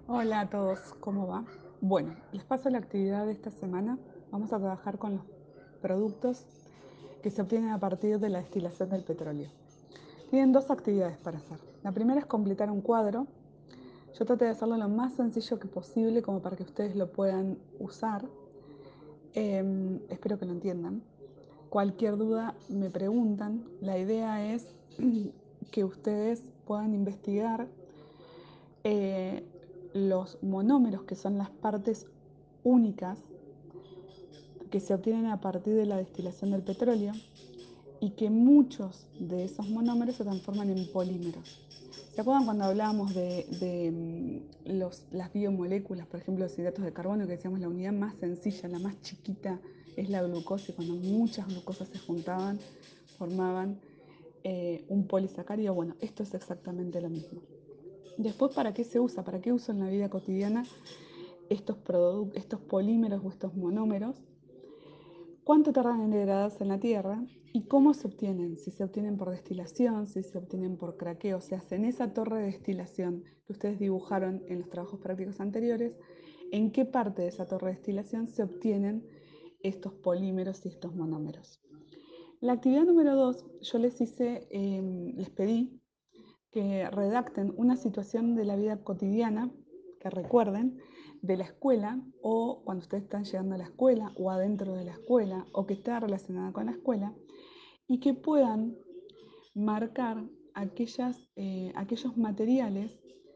Hola a todos, ¿cómo va? Bueno, les paso la actividad de esta semana. Vamos a trabajar con los productos que se obtienen a partir de la destilación del petróleo. Tienen dos actividades para hacer. La primera es completar un cuadro. Yo traté de hacerlo lo más sencillo que posible como para que ustedes lo puedan usar. Espero que lo entiendan. Cualquier duda me preguntan. La idea es que ustedes puedan investigar eh, los monómeros, que son las partes únicas que se obtienen a partir de la destilación del petróleo y que muchos de esos monómeros se transforman en polímeros. ¿Se acuerdan cuando hablábamos de las biomoléculas, por ejemplo, los hidratos de carbono, que decíamos la unidad más sencilla, la más chiquita es la glucosa, y cuando muchas glucosas se juntaban formaban un polisacárido? Bueno, esto es exactamente lo mismo. Después, ¿para qué se usa? ¿Para qué uso en la vida cotidiana estos polímeros o estos monómeros? ¿Cuánto tardan en degradarse en la Tierra? ¿Y cómo se obtienen? Si se obtienen por destilación, si se obtienen por craqueo. O sea, en esa torre de destilación que ustedes dibujaron en los trabajos prácticos anteriores, ¿en qué parte de esa torre de destilación se obtienen estos polímeros y estos monómeros? La actividad número 2, yo les pedí que redacten una situación de la vida cotidiana, que recuerden, de la escuela, o cuando ustedes están llegando a la escuela o adentro de la escuela, o que está relacionada con la escuela, y que puedan marcar aquellos materiales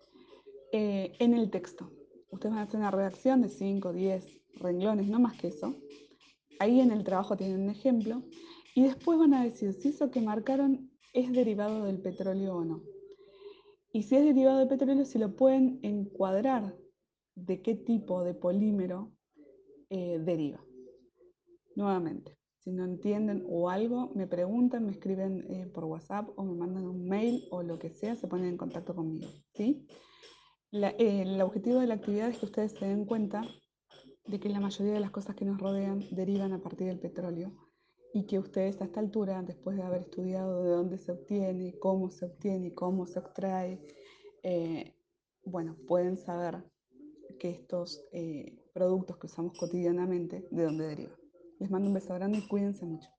en el texto. Ustedes van a hacer una redacción de 5, 10 renglones, no más que eso. Ahí en el trabajo tienen un ejemplo. Y después van a decir si eso que marcaron es derivado del petróleo o no. Y si es derivado de petróleo, si lo pueden encuadrar de qué tipo de polímero deriva. Nuevamente, si no entienden o algo, me preguntan, me escriben por WhatsApp o me mandan un mail o lo que sea, se ponen en contacto conmigo. ¿Sí? El objetivo de la actividad es que ustedes se den cuenta de que la mayoría de las cosas que nos rodean derivan a partir del petróleo y que ustedes a esta altura, después de haber estudiado de dónde se obtiene y cómo se extrae, eh, bueno, pueden saber que estos productos que usamos cotidianamente, de dónde derivan. Les mando un beso grande y cuídense mucho.